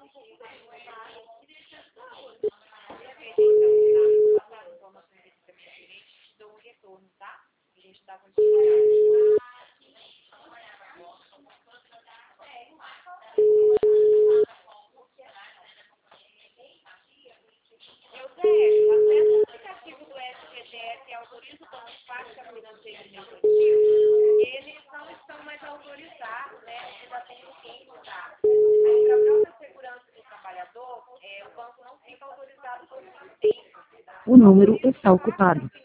Passar informações aqui para minha gerente, te dou um retorno, tá? A gente dá continuidade. Sérgio, acessa o aplicativo do SPDF e autoriza o banco Faixa Financeira Infantil. Eles não estão mais autorizados, né? Você já tem o quem tá. Aí, para a própria segurança do trabalhador, o banco não fica autorizado por muito tempo. O número está ocupado.